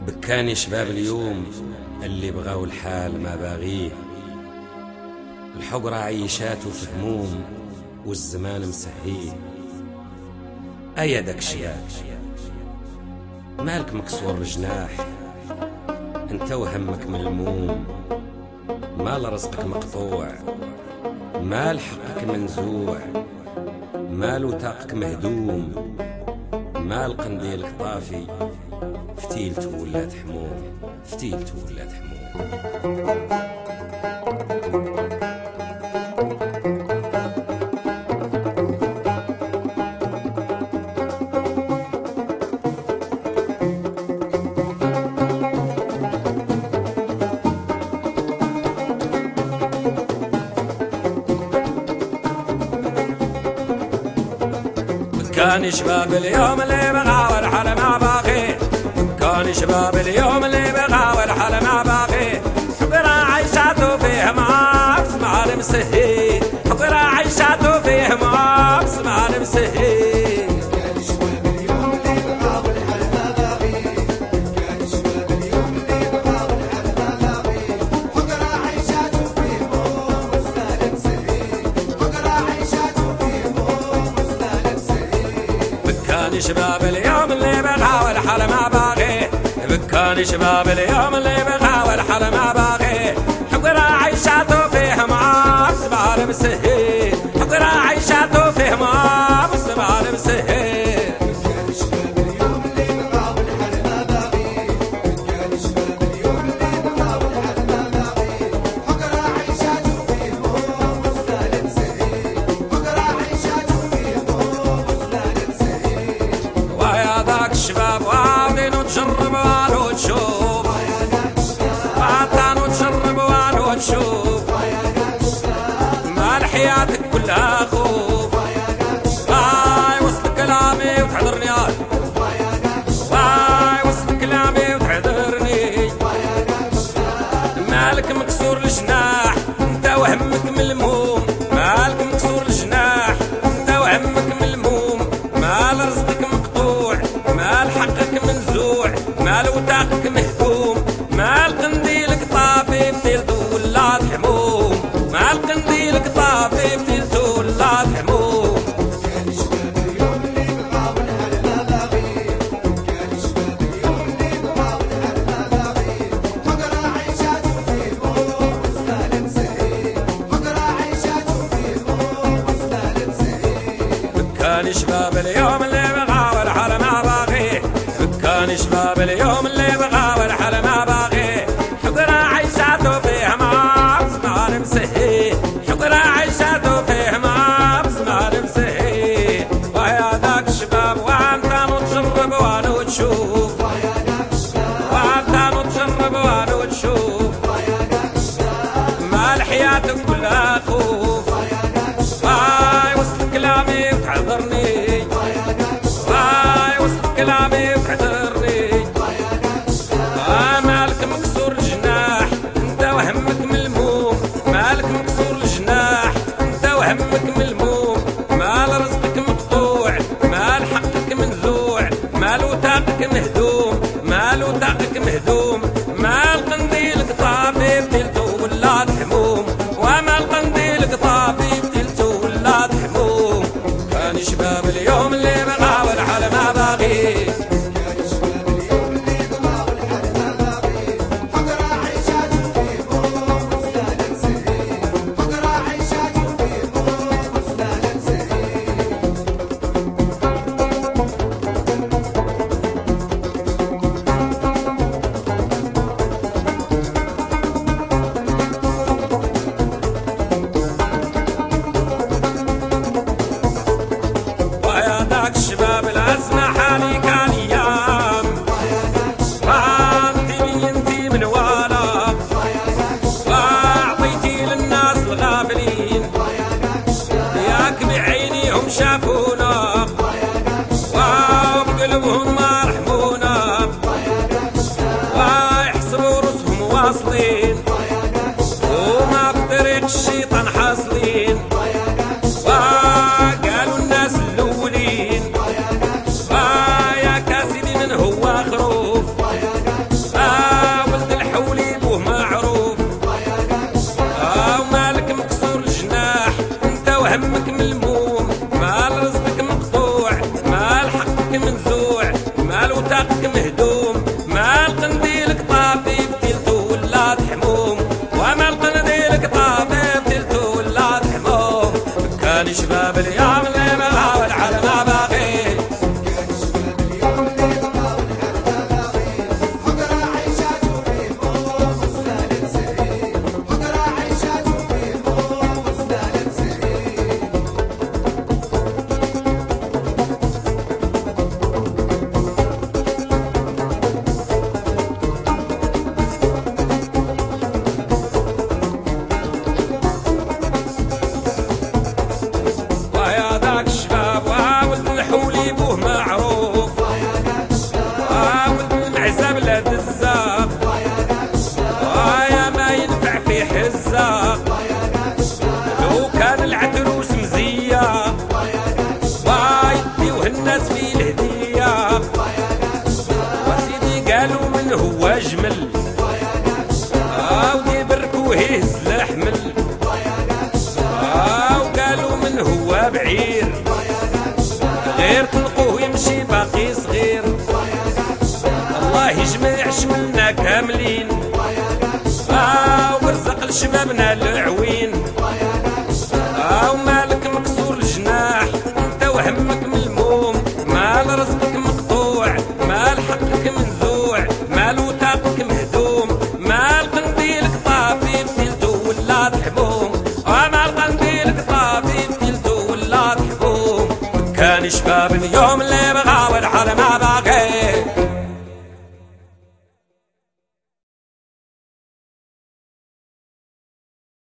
بكاني شباب اليوم اللي بغاو الحال ما باغيه، الحقرة عيشاتو في هموم والزمان مسهيه. ايا داك الشياب مالك مكسور الجناح، انت وهمك ملموم، مال رزقك مقطوع، مال حقك منزوع، مال وثاقك مهدوم، مال قنديلك طافي، فتيلتو ولات حموم، فتيلتو ولات حموم. كان شباب اليوم اللي بغى والحل ما باغي، كان شباب اليوم اللي بغى والحل ما باغي، حقرا عيشاتو فيه ماكس مع المسهي، حقرا عيشاتو فيه ماكس مع المسهي. كان شباب اليوم اللي بغى والحل ما باغي، كان شباب اليوم اللي بغى والحل ما باغي، حقرا عيشاتو فيه ماكس مع المسهي، حقرا عيشاتو فيه ماكس مع المسهي. كان شباب اليوم اللي بغى والحل ما باغي، كان شباب اليوم اللي بغى والحل ما باغي، حقرا عيشاتو فيه ماكس مع المسهي، حقرا عيشاتو فيه ماكس مع المسهي. كان شباب اليوم اللي بغى والحل ما باغي، كان شباب اليوم اللي بغى والحل ما باغي، حقرا عيشاتو فيه ماكس مع المسهي، حقرا عيشاتو فيه ماكس مع المسهي. ويا ذاك الشباب واعدين وتجرب وانو تشوف، وعطانو تجرب وانو تشوف، مال حياتك كلها خوف، واي وسط كلامي وتحضرني، واي وسط كلامي وتحضرني، مالك مكسور الجناح انت وهمك ملموم، مالك مكسور الجناح انت وهمك ملموم، مال رزقك مقطوع، مال حقك منزوع، مال وثاقك مهدوم، مال قنديلك طافي بتيلتو ولات حموم، مال قنديلك طافي بتيلتو ولات حموم. كان شباب اليوم اللي بغى والحل ما باغي، كان شباب اليوم اللي بغى والحل ما باغي، حقرا عيشاتو فيه ماكس مع المسهي، حقرا عيشاتو فيه ماكس مع المسهي. كان شباب اليوم اللي بغى والحل ما باغي، كان شباب اليوم اللي بغى والحل ما باغي، حقرا عيشاتو فيه ماكس مع المسهي، حقرا عيشاتو فيه ماكس مع المسهي. ويا ذاك الشباب وانت متجرب وانو تشوف، وانت متجرب وانو تشوف، مال حياتك كلها خوف، واي وسط كلامي وتحضرني، واي وسط كلامي وتحضرني، مالك مكسور الجناح انت وهمك ملموم، مالك مكسور الجناح انت وهمك ملموم، مال رزقك مقطوع، مال حقك منزوع، مال وثاقك مهدوم، مال وثاقك مهدوم، مال قنديلك طافي بتيلتو ولات حموم، ومال قنديلك طافي بتيلتو ولات حموم. كان شباب اليوم اللي بغى والحل ما باغي، كان شباب اليوم اللي بغى والحل ما باغي، حقرا عيشاتو فيه ماكس مع المسهي، حقرا عيشاتو فيه ماكس مع المسهي. وتاقك مهدوم، مع القنديلك طافي بتلتو ولا حموم، ومع القنديلك طافي بتلتو ولا حموم. كان شباب اليوم اللي بغاو العالم باقي، كان شباب اليوم اللي بغاو العالم باقي، حقرا عيشاتو فيهم وسنان سعيد، حقرا عيشاتو فيهم وسنان سعيد. ويا ذاك الشباب ولد الحولي بوه معروف، ولد المعزة بلاد الزاق، ويا ما ينفع في حزاق، لو كان العتروس مزياق، ويديوه الناس في الهدية، وسيدي قالوا من هو جمل، ويبركوه يهز الحمل، وقالوا من هو بعير، غير تلقوه يمشي باقي صغير. الله يجمع شملنا كاملين، ورزق لشبابنا العوين. ومالك مكسور الجناح انت وهمك ملموم، مال رزقك مقطوع، مال حقك منزوع، مال وثاقك مهدوم، مال قنديلك طافي بتلتو ولا تحبوم، ومال قنديلك طافي بتلتو ولا تحبوم. كان شباب اليوم اللي بغاو العالم